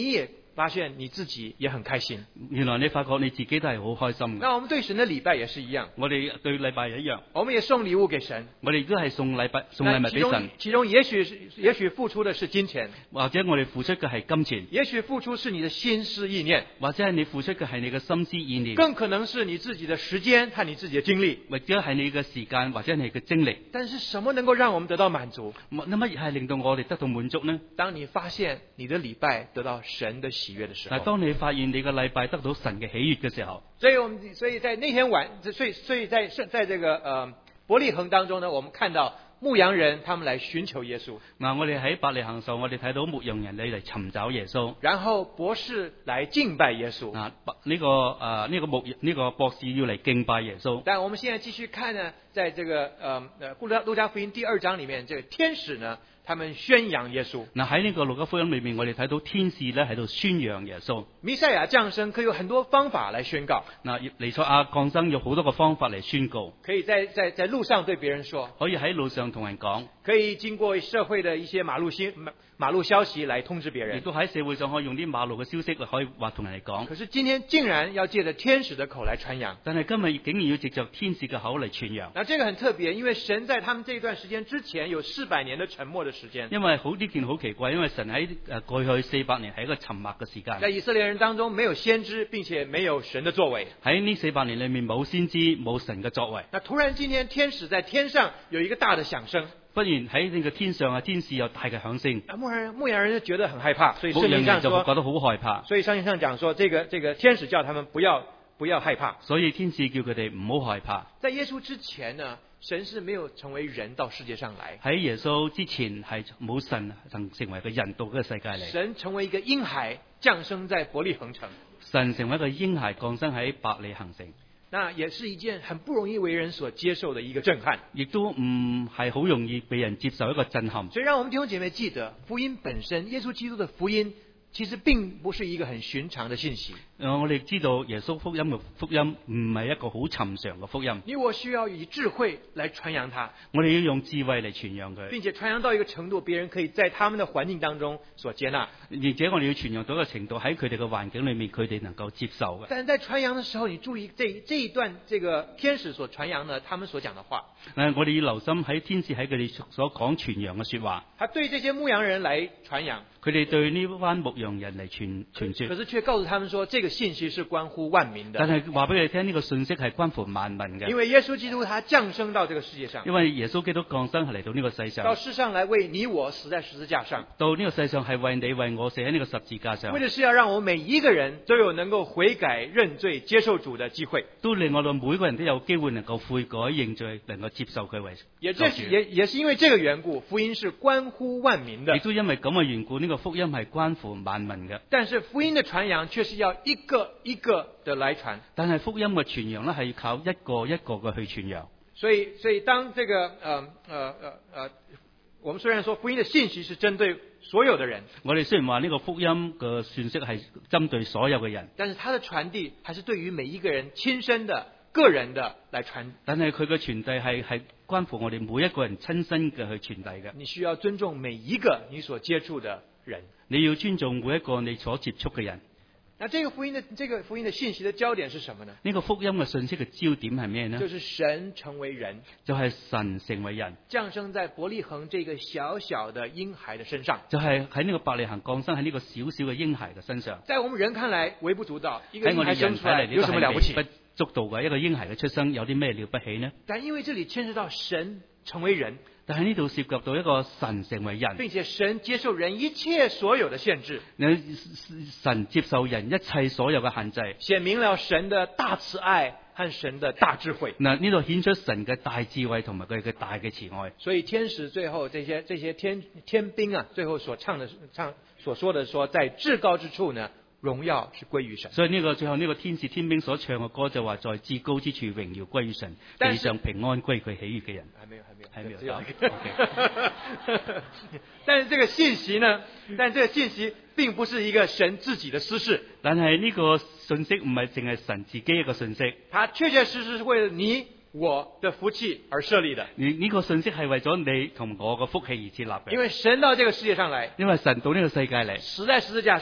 发现你自己也很开心。 原來你發覺你自己都係好開心嘅。 那我们对神的礼拜也是一样， 我哋對禮拜一樣， 我们也送禮物給神， 我哋都係送禮那物俾神， 其中也許付出的是金錢， 或者我哋付出嘅係金錢， 也許付出是你的心思意念， 或者係你付出嘅係你嘅心思意念， 更可能是你自己的時間和你自己的精力。 或者係你嘅時間，或者係你嘅精力。 但是什麼能夠讓我們得到滿足？ 乜嘢係令到我哋得到滿足呢？ 當你發現你的禮拜得到神的喜悅的時候。 但係當你發現你嘅禮拜得到神嘅喜悅嘅時候， 所以在那天所以在這個伯利恆當中呢，我們看到牧羊人他們來尋求耶穌。 嗱，我哋喺伯利恆時候，我哋睇到牧羊人嚟尋找耶穌， 然後博士來敬拜耶穌。 呢個博士要嚟敬拜耶穌。 但我們現在繼續看呢，在這個路加福音第2章裡面，這個天使呢，他們宣揚耶穌。 嗱，喺呢個路加福音裏面，我哋睇到天使咧喺度宣揚耶穌。 彌賽亞降生可以有很多方法來宣告。 嗱，彌賽亞降生有好多個方法嚟宣告。 可以在路上對別人說， 可以喺路上同人講， 可以經過社會的一些馬路消息來通知別人。 亦都喺社會上可以用啲馬路嘅消息可以話同人哋講。 可是今天竟然要借着天使的口來傳揚。 但係今日竟然要藉着天使嘅口嚟傳揚。 那這個很特別，因為神在他們這一段時間之前有400年的沉默的時間。 因為呢件好奇怪，因為神喺過去400年係一個沉默嘅時間。 在以色列人當中沒有先知，並且沒有神的作為。 喺呢400年裏面冇先知，冇神嘅作為。 那突然今天天使在天上有一個大的響聲。 忽然喺呢個天上天使有大嘅響聲。 牧羊人就覺得很害怕，所以聖經上就覺得好害怕。 所以聖經上講說，這個天使叫他們不要害怕。 所以天使叫佢哋唔好害怕。 在耶穌之前呢，神是沒有成為人到世界上來。 喺耶穌之前係冇神曾成為個人到嗰個世界嚟。 神成為一個嬰孩降生在伯利恆城。 神成為一個嬰孩降生喺伯利恆城。 那也是一件很不容易為人所接受的一個震撼， 亦都唔係好容易被人接受一個震撼。 所以讓我們弟兄姐妹記得，福音本身，耶穌基督的福音其實並不是一個很尋常的信息。 我哋知道耶穌福音嘅福音唔係一個好尋常嘅福音。 你我需要以智慧來傳揚它， 我哋要用智慧嚟傳揚佢， 並且傳揚到一個程度，別人可以在他們的環境當中所接納。 而且我哋要傳揚到一個程度，喺佢哋嘅環境裏面，佢哋能夠接受嘅。 但在傳揚的時候，你注意這一段這個天使所傳揚的他們所講的話。 我哋要留心喺天使喺佢哋所講傳揚嘅說話。 他對這些牧羊人來傳揚， 佢哋對呢班牧羊人嚟傳說， 可是卻告訴他們說，這個信息是關乎萬民的。 但係話俾佢哋聽，呢個信息係關乎萬民嘅。 因為耶穌基督他降生到這個世界上， 因為耶穌基督降生係嚟到呢個世上， 到世上來為你我死在十字架上， 到呢個世上係為你為我死喺呢個十字架上， 為的是要讓我們每一個人都有能夠悔改認罪接受主的機會， 都令我哋每個人都有機會能夠悔改認罪，能夠接受佢為主。 也是因為這個緣故，福音是關乎萬民的。 亦都因為咁嘅緣故，呢個福音係關乎萬民嘅。 但是福音的傳揚卻是要一個一個的來傳。 但係福音嘅傳揚呢，係要靠一個一個嘅去傳揚。 所以當這個我們雖然說福音的信息是針對所有的人， 我哋雖然話呢個福音嘅信息係針對所有嘅人， 但是它的傳遞還是對於每一個人親身的、個人的來傳。 但係佢嘅傳遞係關乎我哋每一個人親身嘅去傳遞嘅。 你需要尊重每一個你所接觸的人， 你要尊重每一個你所接觸嘅人。 那這個福音的信息的焦點是什麼呢？ 呢個福音嘅信息嘅焦點係咩呢？ 就是神成為人， 就係神成為人， 降生在伯利恆這個小小的嬰孩的身上。 就係喺呢個伯利恆降生喺呢個小小嘅嬰孩嘅身上。 在我們人看來微不足道，一個喺我哋人睇嚟有什麼了不起？ 不足道嘅一個嬰孩嘅出生有啲咩了不起呢？ 但因為這裡牽涉到神成為人。 但係呢度涉及到一個神成為人， 並且神接受人一切所有的限制， 神接受人一切所有嘅限制， 顯明了神的大慈愛和神的大智慧。 嗱，呢度顯出神嘅大智慧同埋佢嘅大嘅慈愛。 所以天使最後這些天兵啊，最後所說的說，在至高之處呢，榮耀是歸於神。 所以最後呢個天使天兵所唱嘅歌就話，在至高之處榮耀歸於神，地上平安歸佢喜悅嘅人。還沒有。 但是這個信息呢？但這個信息並不是一個神自己的私事。 但係呢個信息唔係淨係神自己一個信息， 它確確實實是為了你我的福氣而設立的。 呢個信息係為咗你同我嘅福氣而設立嘅。 因為神到這個世界上來， 因為神到呢個世界嚟， 死在十字架上。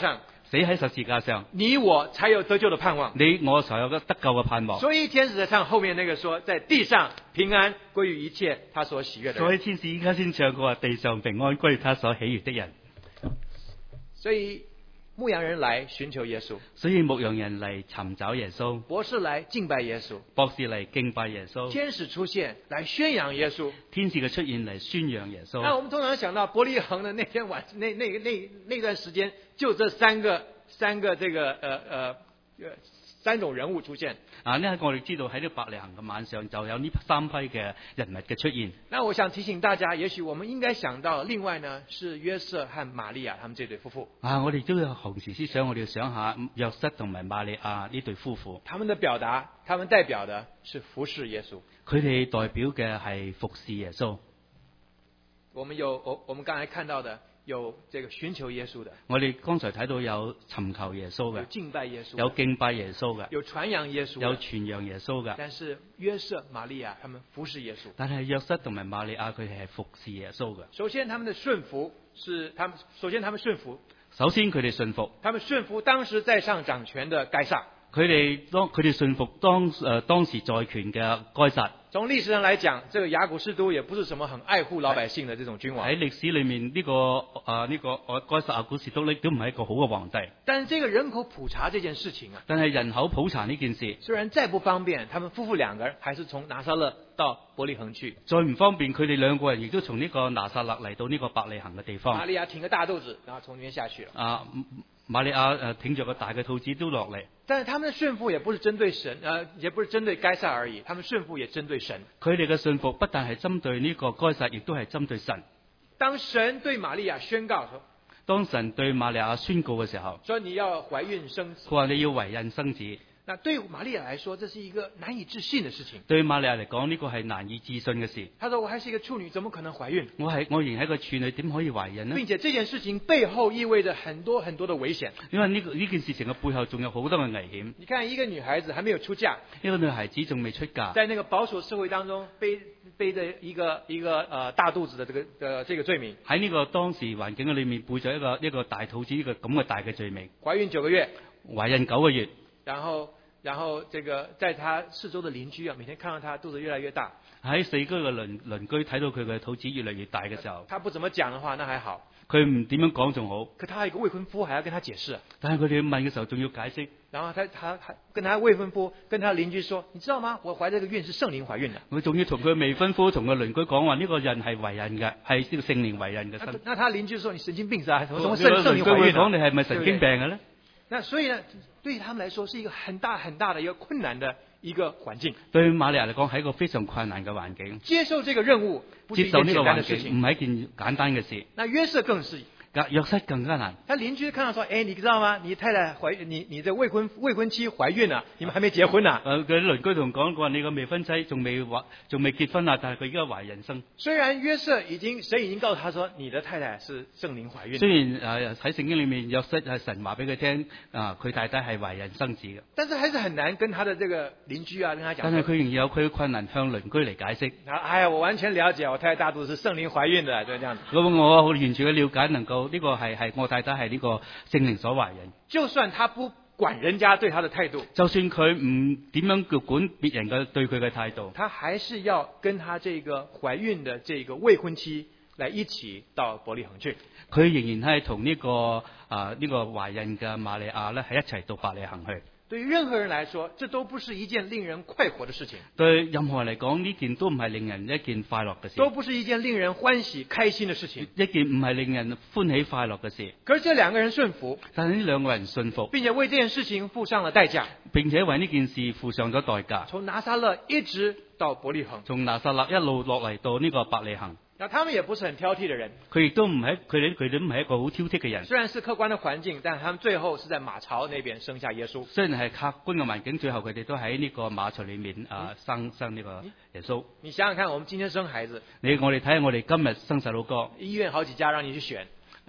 死喺十字架上， 你我才有得救的盼望。 你我才有個得救嘅盼望。 所以天使在唱後面那個說，在地上平安歸於一切他所喜悅的人。 所以天使依家先唱過話，地上平安歸於他所喜悅的人。 所以牧羊人來尋求耶穌， 所以牧羊人嚟尋找耶穌， 博士來敬拜耶穌， 博士嚟敬拜耶穌， 天使出現來宣揚耶穌， 天使嘅出現嚟宣揚耶穌。 那我們通常想到伯利恆的那天晚那段時間，就這三個這個三種人物出現。 呢我哋知道喺呢伯利恆嘅晚上就有呢三批嘅人物嘅出現。 那我想提醒大家，也許我們應該想到另外呢，是約瑟和瑪利亞他們這對夫婦。 我哋都有紅時思想，我哋要想下約瑟同埋瑪利亞呢對夫婦。 他們的表達，他們代表的是服侍耶穌。 佢哋代表嘅係服侍耶穌。 我們剛才看到的。有這個尋求耶穌的， 我哋剛才睇到有尋求耶穌嘅， 有敬拜耶穌， 有敬拜耶穌嘅， 有傳揚耶穌， 有傳揚耶穌嘅。 但是約瑟、瑪利亞他們服侍耶穌， 但係約瑟同埋瑪利亞佢哋係服侍耶穌嘅。 首先他們順服，首先他們順服， 佢哋順服， 他們順服當時在上掌權的該撒。 佢哋順服當時在權嘅該撒。 從歷史上來講，這個亞古士都也不是什麼很愛護老百姓的這種君王。 喺歷史裏面呢個該撒亞古士都唔係一個好嘅皇帝。 但是這個人口普查這件事情啊， 但係人口普查呢件事， 雖然再不方便，他們夫婦兩個人還是從拿撒勒到伯利恆去。 再唔方便，佢哋兩個人亦都從呢個拿撒勒嚟到呢個伯利恆嘅地方。 瑪利亞挺個大肚子，然後從呢邊下去了。 瑪利亞挺着個大嘅肚子都落嚟。 但是他們的順服也不是針對神，也不是針對該撒而已，他們順服也針對神。 佢哋嘅順服不但係針對呢個該撒，亦都係針對神。 當神對瑪利亞宣告說， 當神對瑪利亞宣告嘅時候， 說你要懷孕生子， 佢話你要懷孕生子。 那對瑪利亞來說，這是一個難以置信的事情。 對瑪利亞嚟講，呢個係難以置信嘅事。 他說：我還是一個處女，怎麼可能懷孕？ 我仍係一個處女，點可以懷孕呢？ 並且這件事情背後意味着很多很多的危險。 因為呢件事情嘅背後仲有好多嘅危險。 你看，一個女孩子還沒有出嫁， 一個女孩子仲未出嫁， 在那個保守社會當中背着一個大肚子的這個罪名。 喺呢個當時環境嘅裏面，背咗一個大肚子呢個咁嘅大嘅罪名。 懷孕9個月， 懷孕9個月， 然後這個在他四周的鄰居啊，每天看到他肚子越來越大。 喺四周嘅鄰居睇到佢嘅肚子越嚟越大嘅時候， 他不怎麼講的話，那還好。 佢唔點樣講仲好。 可他有一個未婚夫，還要跟他解釋。 但係佢哋問嘅時候，仲要解釋。 然後他跟他未婚夫跟他鄰居說：你知道嗎？我懷這個孕是聖靈懷孕的。 佢仲要同佢未婚夫同個鄰居講話，呢個人係懷孕嘅，係呢個聖靈懷孕嘅。 那他鄰居說：你神經病是吧？怎麼聖靈懷孕？ 講你係咪神經病嘅咧？ 那所以呢，對他們來說是一個很大很大的一個困難的一個環境。 對瑪利亞嚟講係一個非常困難嘅環境。 接受這個任務， 接受呢個環境唔係一件簡單嘅事。 那約瑟更是。 約瑟更加難。 他鄰居看到說：哎，你知道嗎？你太太你的未婚妻懷孕了，你們還沒結婚呢。 佢鄰居同講過，你個未婚妻仲未結婚啊，但係佢而家懷孕生。 雖然約瑟神已經告訴他說，你的太太是聖靈懷孕。 雖然喺聖經裏面約瑟係神話俾佢聽，佢太太係懷孕生子嘅。 但是還是很難跟他的這個鄰居啊，跟他講。 但係佢仍然有佢嘅困難向鄰居嚟解釋。 哎呀，我完全了解，我太太大肚是聖靈懷孕的，就這樣子。 我完全嘅了解，能夠呢個係我太太係呢個聖靈所懷孕。 就算他不管人家對他的態度， 就算佢唔點樣管別人嘅對佢嘅態度， 他還是要跟他這個懷孕的這個未婚妻來一起到伯利恆去。 佢仍然係同呢個懷孕嘅瑪利亞咧，係一齊到伯利恆去。 對於任何人來說，這都不是一件令人快活的事情。 對任何人嚟講，呢件都唔係令人一件快樂嘅事。 都不是一件令人歡喜開心的事情。 一件唔係令人歡喜快樂嘅事。 可是這兩個人順服， 但係呢兩個人順服， 並且為這件事情付上了代價， 並且為呢件事付上咗代價。 從拿撒勒一直到伯利恆， 從拿撒勒一路落嚟到呢個伯利恆。 那他們也不是很挑剔的人， 佢亦都唔係佢哋唔係一個好挑剔嘅人。 雖然是客觀的環境，但他們最後是在馬槽那邊生下耶穌。 雖然係客觀嘅環境，最後佢哋都喺呢個馬槽裏面生呢個耶穌。 你想想看，我們今天生孩子， 我哋睇下我哋今日生細路哥， 醫院好幾家讓你去選。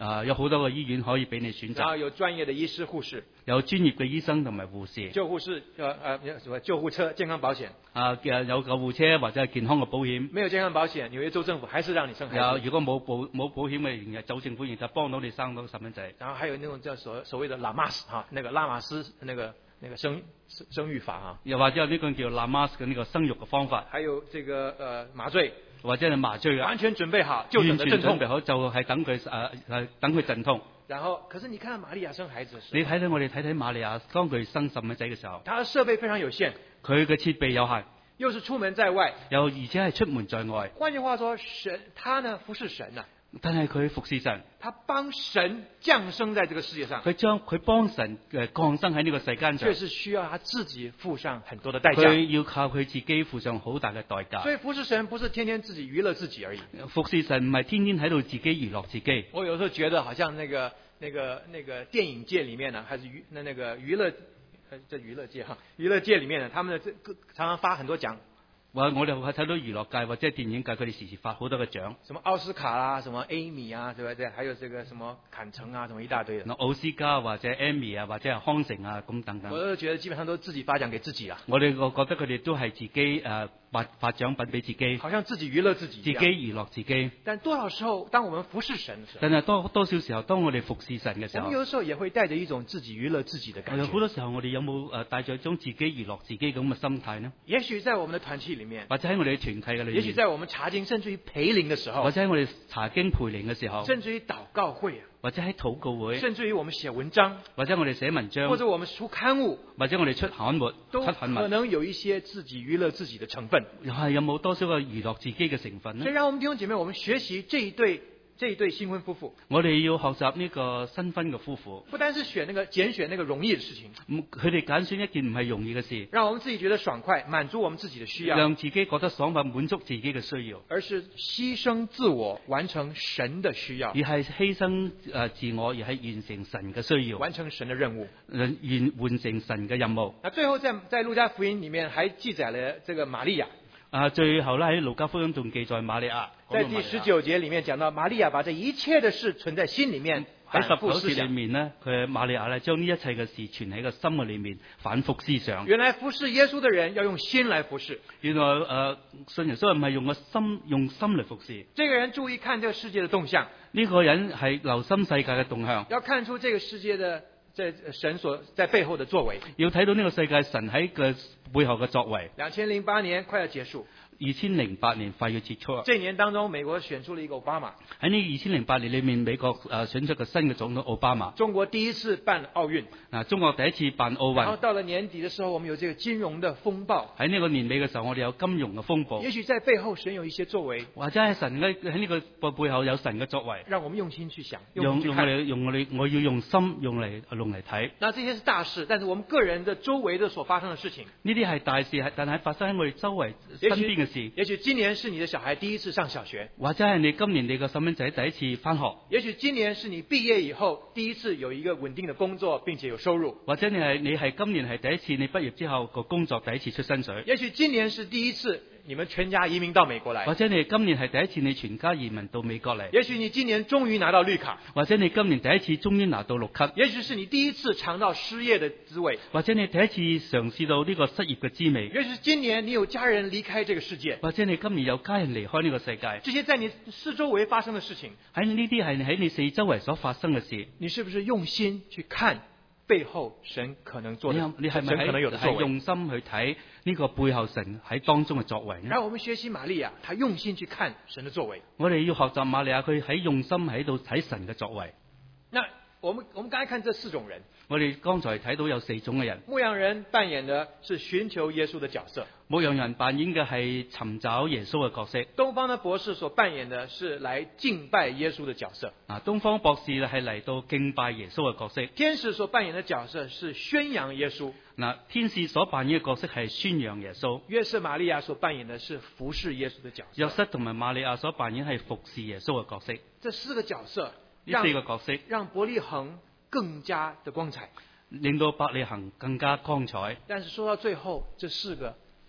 有好多個醫院可以俾你選擇， 然後有專業的醫師護士， 有專業嘅醫生同埋護士， 救護士什麼救護車、健康保險， 有救護車或者係健康嘅保險。 沒有健康保險，紐約州政府還是讓你生孩子。 如果冇保險嘅，仍然州政府仍然幫到你生到細蚊仔。 然後還有那種叫所謂的拉馬斯那個拉馬斯那個生育法啊， 又或者有呢個叫拉馬斯嘅呢個生育嘅方法， 還有這個麻醉。 或者係麻醉嘅， 完全準備好，就等着陣痛。 完全準備好就係等佢陣痛。 然後，可是你看到瑪利亞生孩子嘅時候， 你睇到我哋睇睇瑪利亞當佢生細蚊仔嘅時候， 他的設備非常有限， 佢嘅設備有限， 又是出門在外， 又而且係出門在外。 換句話說，他呢服侍神啊。 但係佢服侍神， 他幫神降生在這個世界上， 佢幫神降生喺呢個世間上， 確實需要他自己付上很多的代價。 佢要靠佢自己付上好大嘅代價。 所以服侍神不是天天自己娛樂自己而已。 服侍神唔係天天喺度自己娛樂自己。 我有時候覺得好像那個電影界裏面呢，還是那個娛樂界裏面呢，他們的常常發很多獎。 我哋睇到娛樂界或者電影界，佢哋時時發好多嘅獎， 什麼奧斯卡啦，什麼 Amy 啊，對不對？還有這個什麼坎城啊，什麼一大堆的。 奧斯卡或者 Amy 啊，或者係康城啊，咁等等。 我都覺得基本上都自己發獎給自己啦。 我覺得佢哋都係自己發獎品俾自己， 好像自己娛樂自己， 自己娛樂自己。 但多少時候，當我們服侍神的時候， 但係多少時候，當我哋服侍神嘅時候， 我們有時候也會帶着一種自己娛樂自己的感覺。 好多時候，我哋有冇帶着一種自己娛樂自己咁嘅心態呢？ 也許在我們的團契裏面， 或者喺我哋嘅團契嘅裏面， 也許在我們查經甚至於培靈的時候， 或者喺我哋查經培靈嘅時候， 甚至於禱告會啊， 或者喺禱告會， 甚至於我們寫文章， 或者我哋寫文章， 或者我們出刊物， 或者我哋出刊物， 都可能有一些自己娛樂自己的成分。 有冇多少個娛樂自己嘅成分呢？ 所以讓我們弟兄姐妹，我們學習這一對新婚夫婦。 我哋要學習呢個新婚嘅夫婦， 不單是揀選那個容易的事情， 佢哋揀選一件唔係容易嘅事， 讓我們自己覺得爽快，滿足我們自己的需要， 讓自己覺得爽快，滿足自己嘅需要， 而是犧牲自我，完成神的需要， 而係犧牲自我，而係完成神嘅需要， 完成神的任務， 完成神嘅任務。 那最後在路加福音裏面還記載了這個瑪利亞。 最後咧喺路加福音仲記載瑪利亞， 在第19節裏面講到瑪利亞把這一切的事存在心裏面， 喺19節裏面呢，佢瑪利亞咧將呢一切嘅事存喺個心嘅裏面，反覆思想。 原來服侍耶穌的人要用心來服侍。 原來信耶穌唔係用心嚟服侍。 這個人注意看這個世界的動向， 呢個人係留心世界嘅動向， 要看出這個世界的神所在背後的作為， 要睇到呢個世界神喺嘅背後嘅作為。 2008年快要結束 ，2008年快要結束。 這一年當中，美國選出了一個奧巴馬。 喺呢2008年裏面，美國選出個新嘅總統奧巴馬。 中國第一次辦奧運。 中國第一次辦奧運。 然後到了年底的時候，我們有這個金融的風暴。 喺呢個年尾嘅時候，我哋有金融嘅風暴。 也許在背後神有一些作為， 或者係神喺呢個背後有神嘅作為。 讓我們用心去想， 我要用心用嚟睇。 那這些是大事，但是我們個人的周圍的所發生的事情， 呢啲係大事，但係發生喺我哋周圍身邊嘅事。 也許今年是你的小孩第一次上小學， 或者係你今年你個細蚊仔第一次返學。 也許今年是你畢業以後第一次有一個穩定的工作，並且有收入。 或者你係今年係第一次你畢業之後個工作第一次出薪水。 也許今年是第一次你們全家移民到美國來。 或者你今年係第一次你全家移民到美國嚟。 也許你今年終於拿到綠卡。 或者你今年第一次終於拿到綠卡。 也許是你第一次嘗到失業的滋味。 或者你第一次嘗試到呢個失業嘅滋味。 也許今年你有家人離開這個世界。 或者你今年有家人離開呢個世界。 這些在你四周圍發生的事情， 喺呢啲係喺你四周圍所發生嘅事， 你是不是用心去看背後神可能做的？ 你係咪係用心去睇呢個背後神喺當中嘅作為呢？ 讓我們學習瑪利亞，他用心去看神的作為。 我哋要學習瑪利亞，佢喺用心喺度睇神嘅作為。 那我們剛才看這四種人， 我哋剛才睇到有四種嘅人。 牧羊人扮演的是尋求耶穌的角色， 牧羊人扮演嘅係尋找耶穌嘅角色。 東方的博士所扮演的是來敬拜耶穌的角色。 東方博士係嚟到敬拜耶穌嘅角色。 天使所扮演的角色是宣揚耶穌。 天使所扮演嘅角色係宣揚耶穌。 約瑟瑪利亞所扮演的是服侍耶穌的角色。 約瑟同埋瑪利亞所扮演係服侍耶穌嘅角色。 這四個角色， 呢四個角色讓伯利恆更加的光彩， 令到伯利恆更加光彩。 但是說到最後，這四個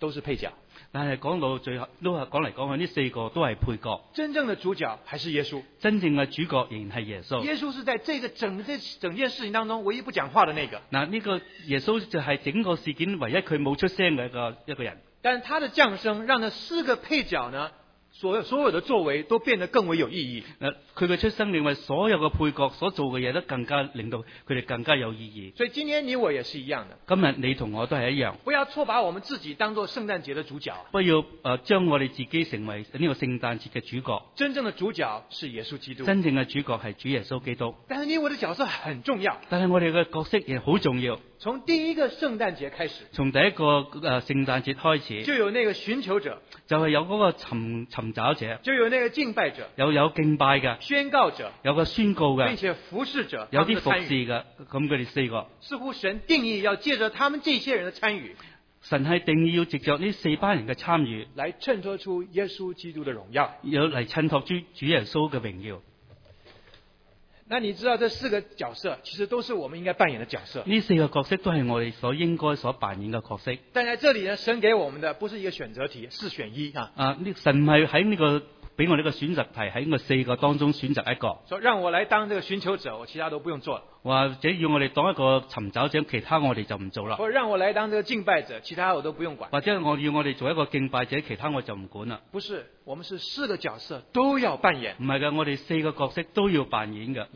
都是配角。 但係講到最後，都係講嚟講去，呢4個都係配角。 真正的主角還是耶穌。 真正嘅主角仍然係耶穌。 耶穌是在這個整件事情當中唯一不講話的那個。 嗱，呢個耶穌就係整個事件唯一佢冇出聲嘅一個人。 但他的降生讓那4個配角呢，所有的作為都變得更為有意義。 佢嘅出生令為所有嘅配角所做嘅嘢都更加令到佢哋更加有意義。 所以今天你我也是一樣的。 今日你同我都係一樣。 不要錯把我們自己當作聖誕節的主角。 不要將我哋自己成為呢個聖誕節嘅主角。 真正的主角是耶穌基督。 真正嘅主角係主耶穌基督。 但是你我的角色很重要。 但係我哋嘅角色亦好重要。 從第一個聖誕節開始。 從第一個聖誕節開始。 就有那個尋求者。 就係有嗰個尋找者。 就有那個敬拜者。 有敬拜嘅。 宣告者。 有個宣告嘅。 並且服侍者。 有啲服侍嘅。咁佢哋4個。 似乎神定義要借着他們這些人的參與。 神係定義要藉着呢4班人嘅參與， 來襯托出耶穌基督的榮耀。 有嚟襯托出主耶穌嘅榮耀。 那你知道這4個角色其實都是我們應該扮演的角色。 呢4個角色都係我哋所應該所扮演嘅角色。 但在這裡呢，神給我們的不是一個選擇題，4選1啊。 神唔係喺呢個俾我呢個選擇題喺個4個當中選擇一個。 說讓我來當這個尋求者，我其他都不用做了。 或者要我哋當一個尋找者，其他我哋就唔做啦。 或者讓我來當這個敬拜者，其他我都不用管。 或者要我哋做一個敬拜者，其他我就唔管啦。 不是，我們是4個角色都要扮演。 唔係㗎，我哋4個角色都要扮演㗎。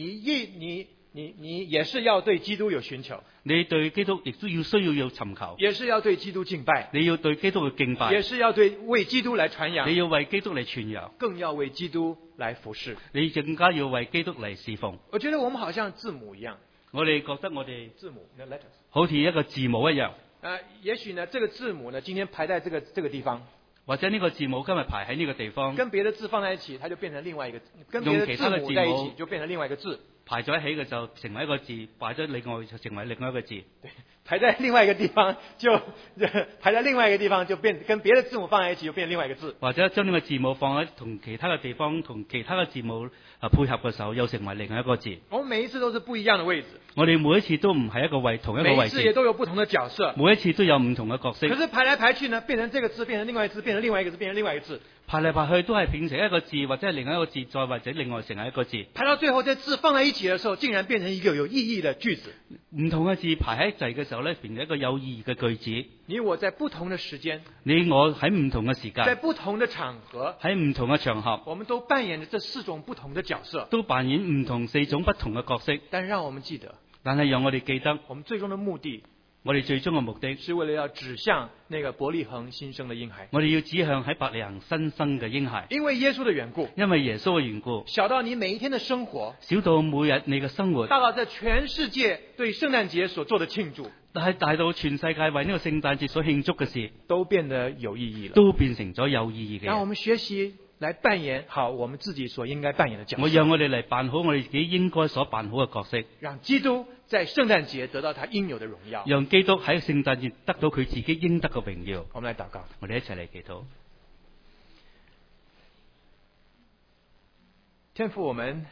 你也是要對基督有尋求。 你對基督亦都需要尋求。 也是要對基督敬拜。 你要對基督嘅敬拜。 也是要對為基督來傳揚。 你要為基督嚟傳揚。 更要為基督來服侍。 你更加要為基督嚟侍奉。 我覺得我們好像字母一樣。 我哋覺得我哋字母 the letters 好似一個字母一樣。 也許呢，這個字母呢，今天排在這個地方。 或者呢個字母今日排喺呢個地方。 跟別的字放在一起，它就變成另外一個。跟別的字母在一起，就變成另外一個字。 排咗一起嘅就成為一個字，排咗另外就成為另外一個字。 對，排在另外一個地方就排在另外一個地方就變，跟別的字母放在一起就變另外一個字。 或者將呢個字母放喺同其他嘅地方，同其他嘅字母配合嘅時候，又成為另外一個字。 我們每一次都是不一樣的位置。我哋每一次都唔係一個同一個位置。 每一次也都有不同的角色。 每一次都有唔同嘅角色。 可是排來排去呢，變成這個字，變成另外一個字，變成另外一個字，變成另外一個字。 排嚟排去都係變成一個字，或者係另外一個字，再或者另外成為一個字。 排到最後，這字放在一起的時候，竟然變成一個有意義的句子。 唔同嘅字排喺一齊嘅時候咧，變成一個有意義嘅句子。 你我在不同的時間， 你我喺唔同嘅時間， 在不同的場合， 喺唔同嘅場合， 我們都扮演着這4種不同的角色， 都扮演唔同4種不同嘅角色。 但讓我們記得， 但係讓我哋記得， 我們最終的目的。 我哋最終嘅目的是為了要指向那個伯利恆新生的嬰孩。 我哋要指向喺伯利恆新生嘅嬰孩。 因為耶穌的緣故。 因為耶穌嘅緣故。 小到你每一天的生活。 小到每日你嘅生活。 大到在全世界對聖誕節所做的慶祝。 大到全世界為呢個聖誕節所慶祝嘅事， 都變得有意義了。 都變成咗有意義嘅。 讓我們學習來扮演好我們自己所應該扮演的角色。 讓我哋嚟扮好我哋自己應該所扮好嘅角色。 讓基督在聖誕節得到他應有的榮耀。 讓基督喺聖誕節得到佢自己應得嘅榮耀。 我們來禱告， 我哋一齊嚟祈禱。 天父，我們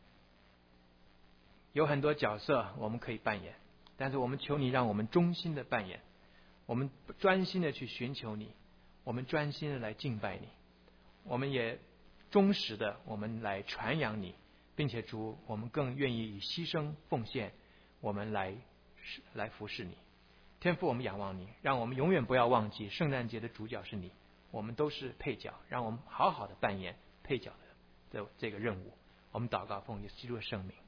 有很多角色我們可以扮演，但是我們求你讓我們忠心的扮演，我們專心的去尋求你，我們專心的來敬拜你，我們也忠實的我們來傳揚你，並且主，我們更願意以犧牲奉獻我們來服侍你。天父，我們仰望你，讓我們永遠不要忘記聖誕節的主角是你，我們都是配角，讓我們好好的扮演配角的這個任務。我們禱告奉耶穌基督的聖名。